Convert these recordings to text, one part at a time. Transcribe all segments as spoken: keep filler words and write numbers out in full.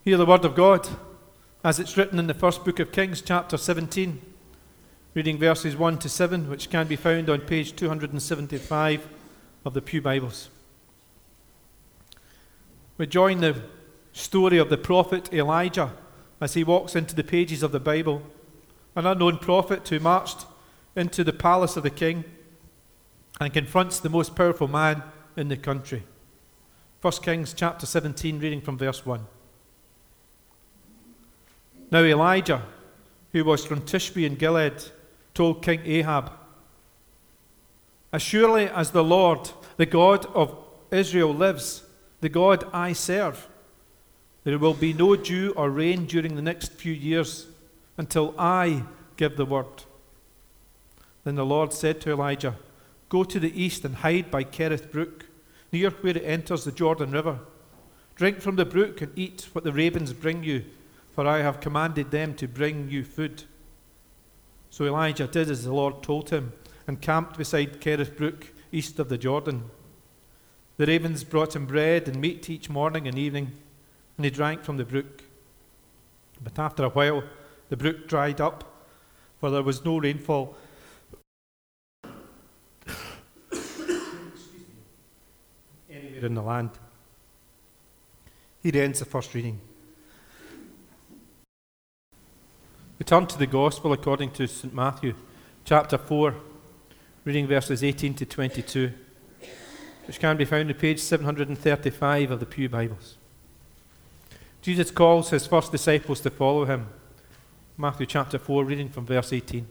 Hear the word of God, as it's written in the first book of Kings, chapter seventeen, reading verses one to seven, which can be found on page two hundred seventy-five of the Pew Bibles. We join the story of the prophet Elijah as he walks into the pages of the Bible, an unknown prophet who marched into the palace of the king and confronts the most powerful man in the country. First Kings chapter seventeen, reading from verse one. Now Elijah, who was from Tishbe in Gilead, told King Ahab, "As surely as the Lord, the God of Israel lives, the God I serve, there will be no dew or rain during the next few years until I give the word." Then the Lord said to Elijah, "Go to the east and hide by Kerith Brook, near where it enters the Jordan River. Drink from the brook and eat what the ravens bring you, for I have commanded them to bring you food." So Elijah did as the Lord told him and camped beside Kerith Brook, east of the Jordan. The ravens brought him bread and meat each morning and evening, and he drank from the brook. But after a while the brook dried up, for there was no rainfall anywhere in the land. Here ends the first reading. We turn to the Gospel according to Saint Matthew, chapter four, reading verses eighteen to twenty-two, which can be found on page seven hundred thirty-five of the Pew Bibles. Jesus calls his first disciples to follow him. Matthew chapter four, reading from verse eighteen.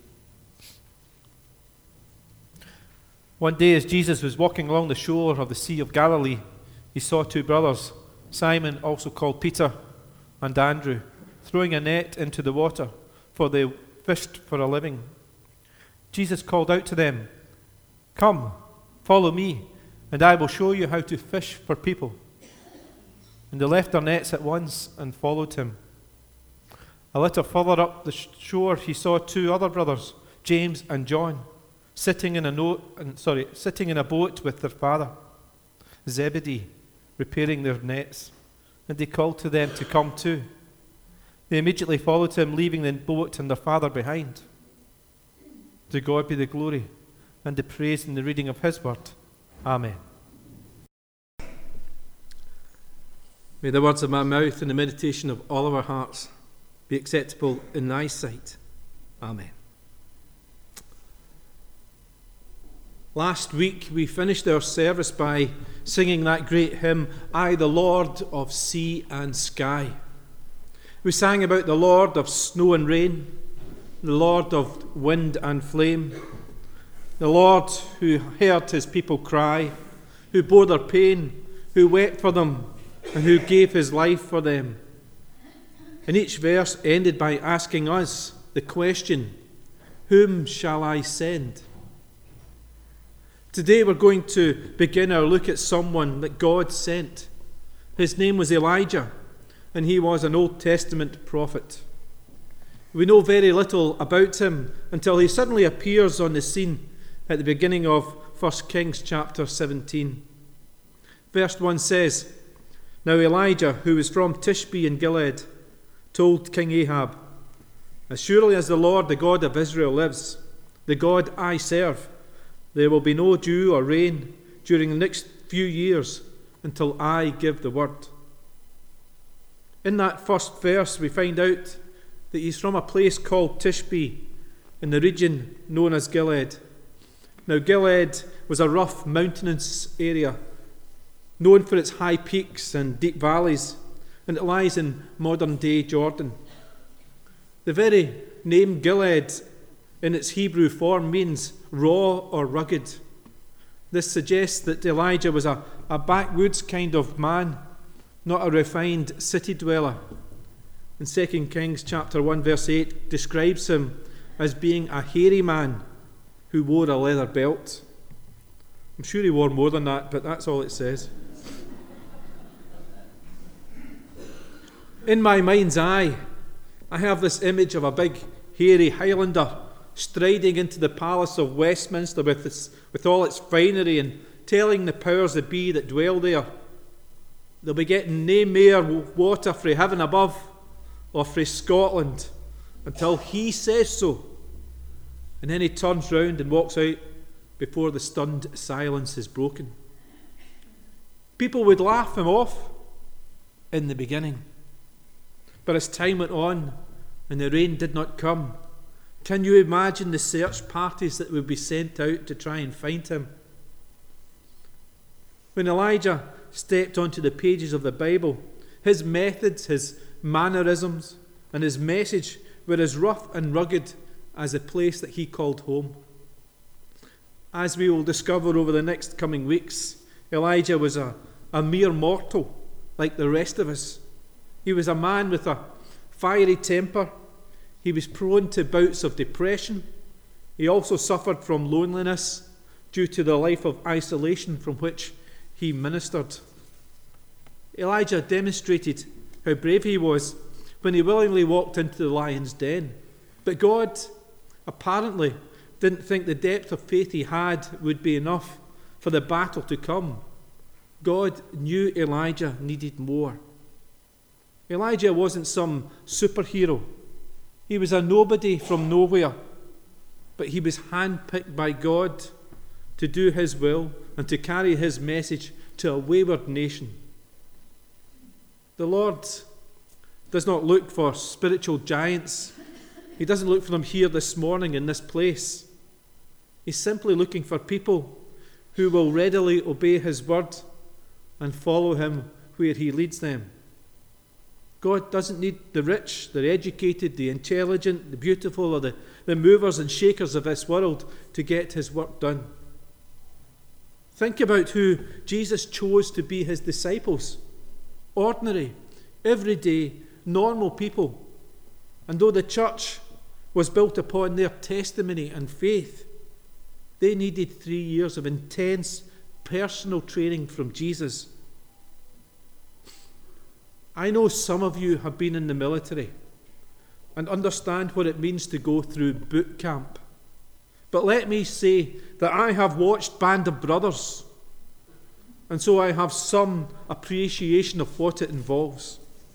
One day as Jesus was walking along the shore of the Sea of Galilee, he saw two brothers, Simon, also called Peter, and Andrew, throwing a net into the water, for they fished for a living. Jesus called out to them, "Come, follow me, and I will show you how to fish for people." And they left their nets at once and followed him. A little further up the shore he saw two other brothers, James and John, sitting in a no, sorry, sitting in a boat with their father, Zebedee, repairing their nets. And he called to them to come too. They immediately followed him, leaving the boat and their father behind. To God be the glory and the praise in the reading of his word. Amen. May the words of my mouth and the meditation of all of our hearts be acceptable in thy sight. Amen. Last week we finished our service by singing that great hymn, "I, the Lord of sea and sky." We sang about the Lord of snow and rain, the Lord of wind and flame, the Lord who heard his people cry, who bore their pain, who wept for them, and who gave his life for them. And each verse ended by asking us the question, "Whom shall I send?" Today we're going to begin our look at someone that God sent. His name was Elijah, and he was an Old Testament prophet. We know very little about him until he suddenly appears on the scene at the beginning of First Kings chapter seventeen. Verse one says, "Now Elijah, who was from Tishbe in Gilead, told King Ahab, 'As surely as the Lord, the God of Israel lives, the God I serve, there will be no dew or rain during the next few years until I give the word.'" In that first verse, we find out that he's from a place called Tishbe in the region known as Gilead. Now, Gilead was a rough, mountainous area, known for its high peaks and deep valleys, and it lies in modern-day Jordan. The very name Gilead in its Hebrew form means raw or rugged. This suggests that Elijah was a, a backwoods kind of man, not a refined city dweller. And Second Kings chapter one verse eight describes him as being a hairy man who wore a leather belt. I'm sure he wore more than that, but that's all it says. In my mind's eye, I have this image of a big, hairy Highlander striding into the palace of Westminster with, this, with all its finery and telling the powers that be that dwell there, They'll be getting nae more water frae heaven above or frae Scotland until he says so. And then he turns round and walks out before the stunned silence is broken. People would laugh him off in the beginning. But as time went on and the rain did not come, can you imagine the search parties that would be sent out to try and find him? When Elijah stepped onto the pages of the Bible, his methods, his mannerisms, and his message were as rough and rugged as the place that he called home. As we will discover over the next coming weeks, Elijah was a, a mere mortal like the rest of us. He was a man with a fiery temper. He was prone to bouts of depression. He also suffered from loneliness due to the life of isolation from which he ministered. Elijah demonstrated how brave he was when he willingly walked into the lion's den. But God apparently didn't think the depth of faith he had would be enough for the battle to come. God knew Elijah needed more. Elijah wasn't some superhero. He was a nobody from nowhere. But he was handpicked by God to do his will and to carry his message to a wayward nation. The Lord does not look for spiritual giants. He doesn't look for them here this morning in this place. He's simply looking for people who will readily obey his word and follow him where he leads them. God doesn't need the rich, the educated, the intelligent, the beautiful, or the, the movers and shakers of this world to get his work done. Think about who Jesus chose to be his disciples. Ordinary, everyday, normal people. And though the church was built upon their testimony and faith, they needed three years of intense personal training from Jesus. I know some of you have been in the military and understand what it means to go through boot camp. But let me say that I have watched Band of Brothers, and so I have some appreciation of what it involves.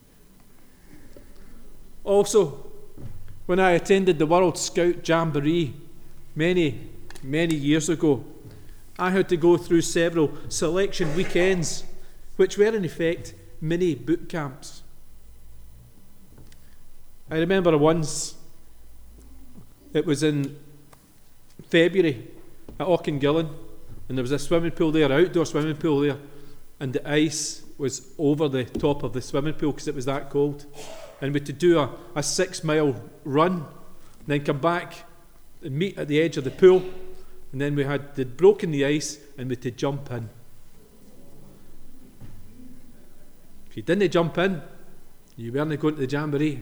Also, when I attended the World Scout Jamboree many, many years ago, I had to go through several selection weekends, which were in effect mini boot camps. I remember once, it was in February at Auchengillan, and there was a swimming pool there, an outdoor swimming pool there, and the ice was over the top of the swimming pool because it was that cold. And we had to do a, a six mile run, and then come back and meet at the edge of the pool, and then we had they'd broken the ice and we had to jump in. If you didn't jump in, you weren't going to the jamboree.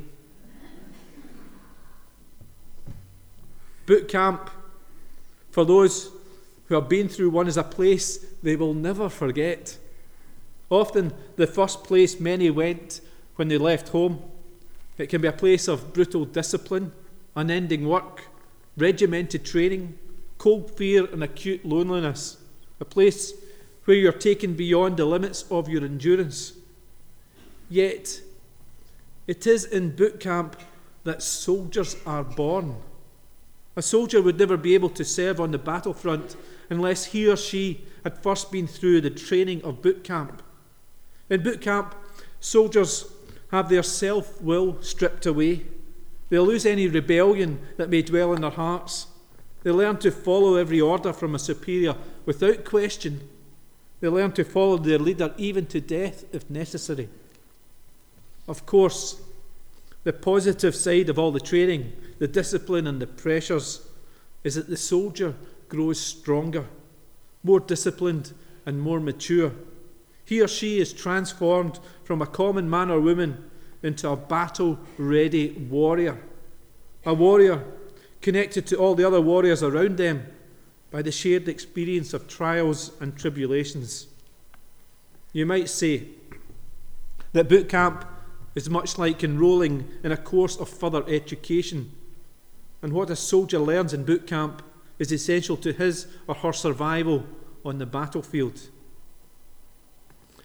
Boot camp, for those who have been through one, is a place they will never forget. Often the first place many went when they left home. It can be a place of brutal discipline, unending work, regimented training, cold fear and acute loneliness. A place where you're taken beyond the limits of your endurance. Yet, it is in boot camp that soldiers are born. A soldier would never be able to serve on the battlefront unless he or she had first been through the training of boot camp. In boot camp, soldiers have their self-will stripped away. They'll lose any rebellion that may dwell in their hearts. They learn to follow every order from a superior without question. They learn to follow their leader even to death if necessary. Of course, the positive side of all the training, the discipline and the pressures, is that the soldier grows stronger, more disciplined and more mature. He or she is transformed from a common man or woman into a battle-ready warrior. A warrior connected to all the other warriors around them by the shared experience of trials and tribulations. You might say that boot camp is much like enrolling in a course of further education, and what a soldier learns in boot camp is essential to his or her survival on the battlefield.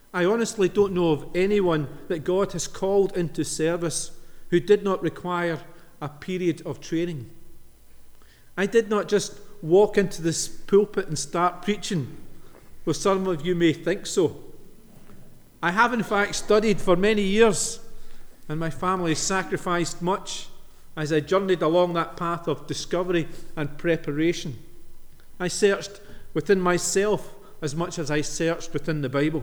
I honestly don't know of anyone that God has called into service who did not require a period of training. I did not just walk into this pulpit and start preaching, though some of you may think so. I have in fact studied for many years, and my family sacrificed much as I journeyed along that path of discovery and preparation. I searched within myself as much as I searched within the Bible.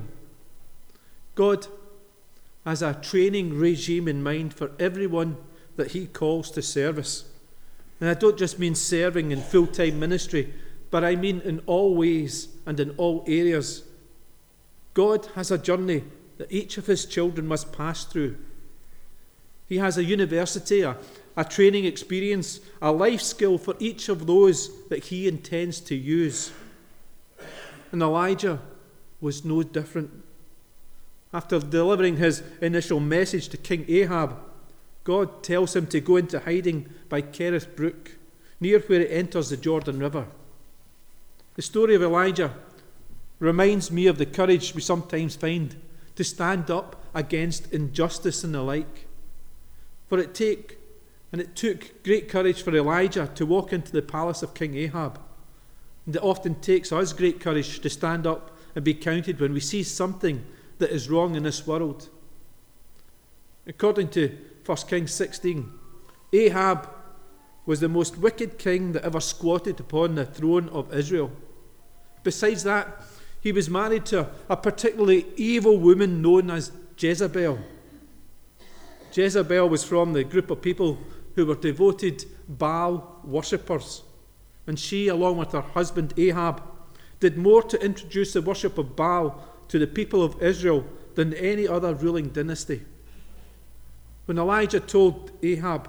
God has a training regime in mind for everyone that he calls to service. And I don't just mean serving in full-time ministry, but I mean in all ways and in all areas. God has a journey that each of his children must pass through. He has a university, a, a training experience, a life skill for each of those that he intends to use. And Elijah was no different. After delivering his initial message to King Ahab, God tells him to go into hiding by Kerith Brook, near where it enters the Jordan River. The story of Elijah reminds me of the courage we sometimes find to stand up against injustice and the like. For it take, and it took great courage for Elijah to walk into the palace of King Ahab. And it often takes us great courage to stand up and be counted when we see something that is wrong in this world. According to First Kings sixteen, Ahab was the most wicked king that ever squatted upon the throne of Israel. Besides that, he was married to a particularly evil woman known as Jezebel. Jezebel was from the group of people who were devoted Baal worshippers, and she, along with her husband Ahab, did more to introduce the worship of Baal to the people of Israel than any other ruling dynasty. When Elijah told Ahab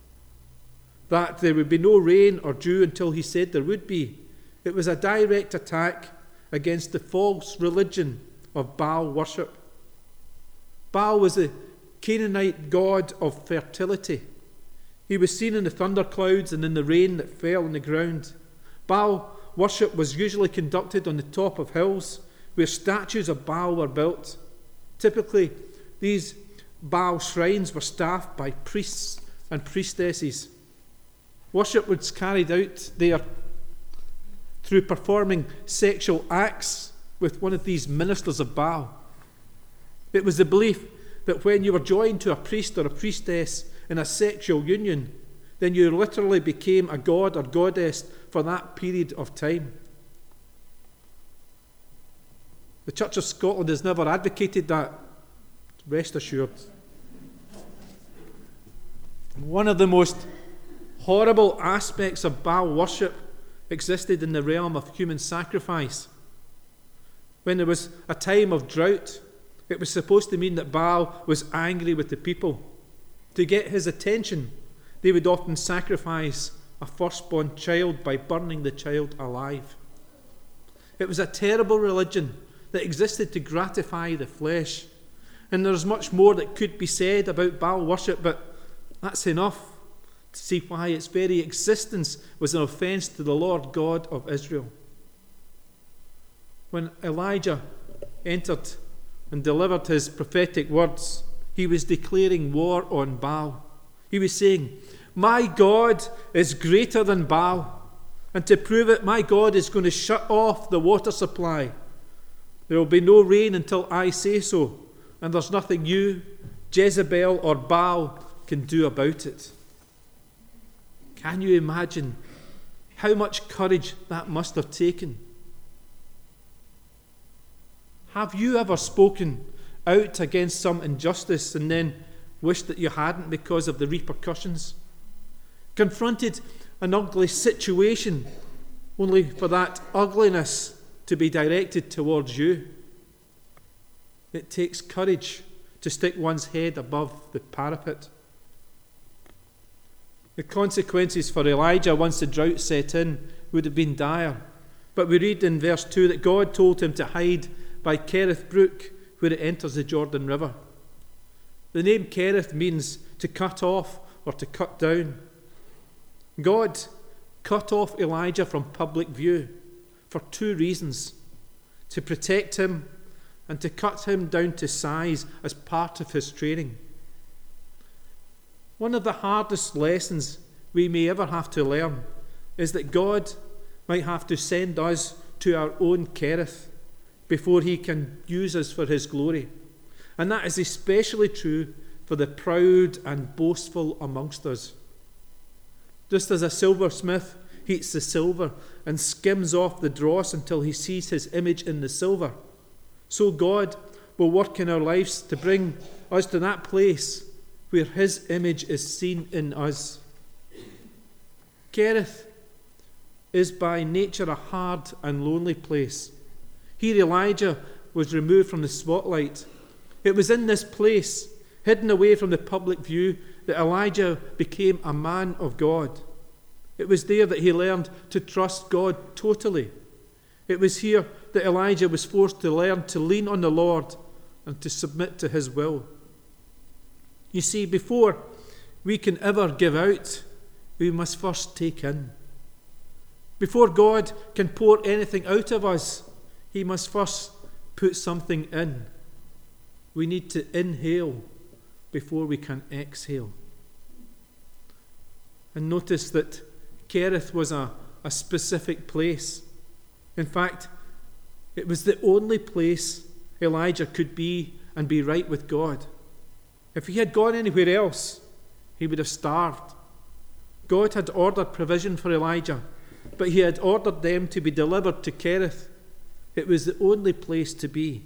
that there would be no rain or dew until he said there would be, it was a direct attack against the false religion of Baal worship. Baal was the Canaanite god of fertility. He was seen in the thunderclouds and in the rain that fell on the ground. Baal worship was usually conducted on the top of hills where statues of Baal were built. Typically, these Baal shrines were staffed by priests and priestesses. Worship was carried out there through performing sexual acts with one of these ministers of Baal. It was the belief that when you were joined to a priest or a priestess in a sexual union, then you literally became a god or goddess for that period of time. The Church of Scotland has never advocated that, rest assured. One of the most horrible aspects of Baal worship existed in the realm of human sacrifice. When there was a time of drought, it was supposed to mean that Baal was angry with the people. To get his attention, they would often sacrifice a firstborn child by burning the child alive. It was a terrible religion that existed to gratify the flesh. And there's much more that could be said about Baal worship, but that's enough to see why its very existence was an offence to the Lord God of Israel. When Elijah entered and delivered his prophetic words, he was declaring war on Baal. He was saying, "My God is greater than Baal, and to prove it, my God is going to shut off the water supply. There will be no rain until I say so, and there's nothing you, Jezebel or Baal, can do about it." Can you imagine how much courage that must have taken? Have you ever spoken out against some injustice and then wished that you hadn't because of the repercussions? Confronted an ugly situation only for that ugliness to be directed towards you? It takes courage to stick one's head above the parapet. The consequences for Elijah once the drought set in would have been dire. But we read in verse two that God told him to hide by Kerith Brook, where it enters the Jordan River. The name Kerith means to cut off or to cut down. God cut off Elijah from public view for two reasons: to protect him and to cut him down to size as part of his training. One of the hardest lessons we may ever have to learn is that God might have to send us to our own Kerith before he can use us for his glory. And that is especially true for the proud and boastful amongst us. Just as a silversmith heats the silver and skims off the dross until he sees his image in the silver, so God will work in our lives to bring us to that place where his image is seen in us. Kerith is by nature a hard and lonely place. Here Elijah was removed from the spotlight. It was in this place, hidden away from the public view, that Elijah became a man of God. It was there that he learned to trust God totally. It was here that Elijah was forced to learn to lean on the Lord and to submit to his will. You see, before we can ever give out, we must first take in. Before God can pour anything out of us, he must first put something in. We need to inhale before we can exhale. And notice that Kerith was a, a specific place. In fact, it was the only place Elijah could be and be right with God. If he had gone anywhere else, he would have starved. God had ordered provision for Elijah, but he had ordered them to be delivered to Kerith. It was the only place to be.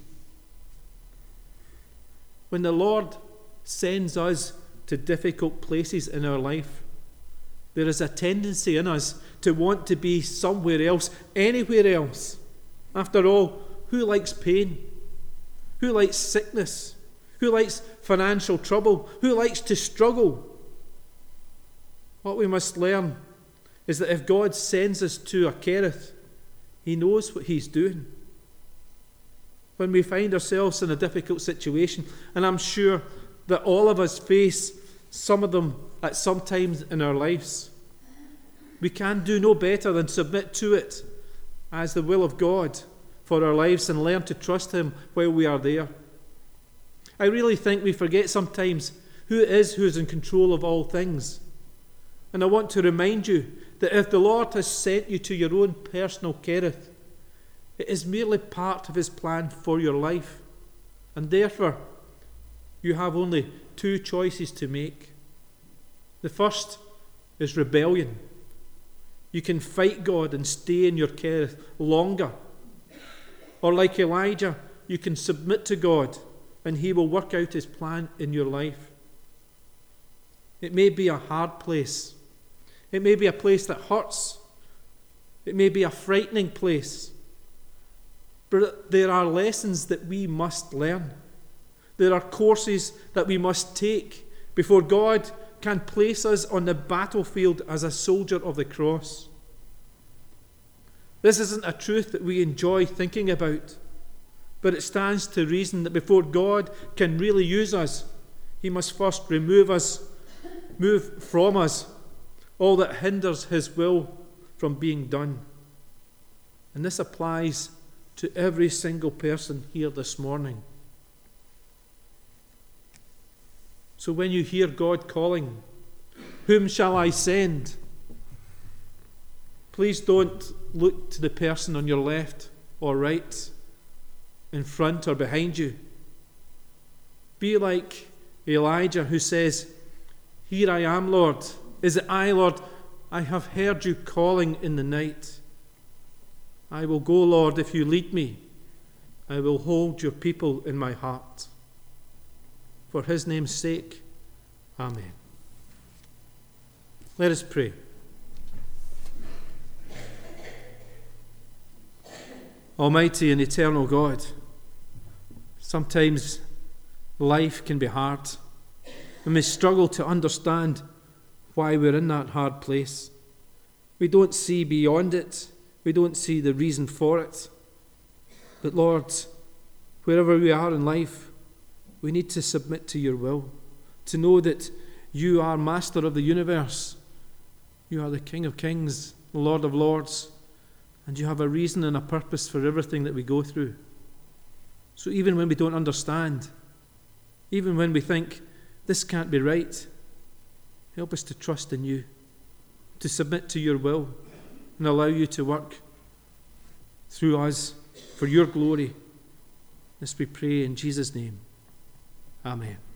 When the Lord sends us to difficult places in our life, there is a tendency in us to want to be somewhere else, anywhere else. After all, who likes pain? Who likes sickness? Who likes financial trouble? Who likes to struggle? What we must learn is that if God sends us to a Kerith, he knows what he's doing. When we find ourselves in a difficult situation, and I'm sure that all of us face some of them at some times in our lives, we can do no better than submit to it as the will of God for our lives and learn to trust him while we are there. I really think we forget sometimes who it is who is in control of all things. And I want to remind you that if the Lord has sent you to your own personal Kerith, it is merely part of his plan for your life. And therefore, you have only two choices to make. The first is rebellion. You can fight God and stay in your Kerith longer. Or like Elijah, you can submit to God and he will work out his plan in your life. It may be a hard place. It may be a place that hurts. It may be a frightening place. But there are lessons that we must learn. There are courses that we must take before God can place us on the battlefield as a soldier of the cross. This isn't a truth that we enjoy thinking about, but it stands to reason that before God can really use us, he must first remove us, move from us all that hinders his will from being done. And this applies to every single person here this morning. So when you hear God calling, "Whom shall I send?" please don't look to the person on your left or right, in front or behind you. Be like Elijah, who says, "Here I am, Lord. Is it I, Lord? I have heard you calling in the night. I will go, Lord, if you lead me. I will hold your people in my heart." For his name's sake, amen. Let us pray. Almighty and eternal God, sometimes life can be hard, and we struggle to understand why we're in that hard place. We don't see beyond it. We don't see the reason for it. But Lord, wherever we are in life, we need to submit to your will, to know that you are master of the universe. You are the King of kings, the Lord of lords, and you have a reason and a purpose for everything that we go through. So even when we don't understand, even when we think this can't be right, help us to trust in you, to submit to your will, and allow you to work through us for your glory. This we pray in Jesus' name. Amen.